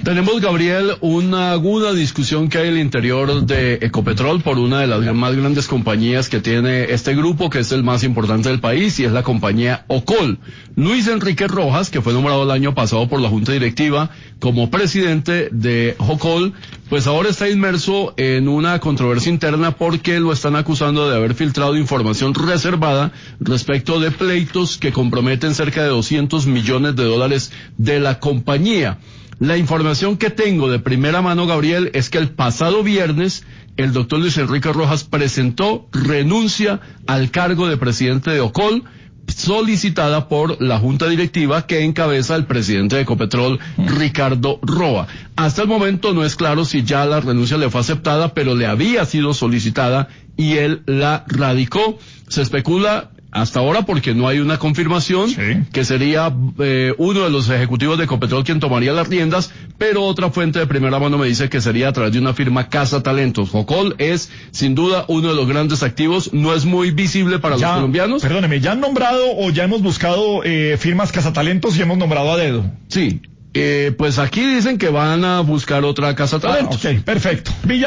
Tenemos, Gabriel, una aguda discusión que hay en el interior de Ecopetrol por una de las más grandes compañías que tiene este grupo, que es el más importante del país, y es la compañía Ocol. Luis Enrique Rojas, que fue nombrado el año pasado por la Junta Directiva como presidente de Ocol, pues ahora está inmerso en una controversia interna porque lo están acusando de haber filtrado información reservada respecto de pleitos que comprometen cerca de $200 millones de la compañía. La información que tengo de primera mano, Gabriel, es que el pasado viernes el doctor Luis Enrique Rojas presentó renuncia al cargo de presidente de Ocol, solicitada por la junta directiva que encabeza el presidente de Ecopetrol, Ricardo Roa. Hasta el momento no es claro si ya la renuncia le fue aceptada, pero le había sido solicitada y él la radicó. Se especula hasta ahora, porque no hay una confirmación, que sería uno de los ejecutivos de Ecopetrol quien tomaría las riendas, pero otra fuente de primera mano me dice que sería a través de una firma Casa Talentos. Ocol es, sin duda, uno de los grandes activos, no es muy visible para los colombianos. Perdóneme, ¿ya han nombrado o ya hemos buscado firmas Casa Talentos y hemos nombrado a dedo? Sí, pues aquí dicen que van a buscar otra Casa Talentos. Ok, perfecto.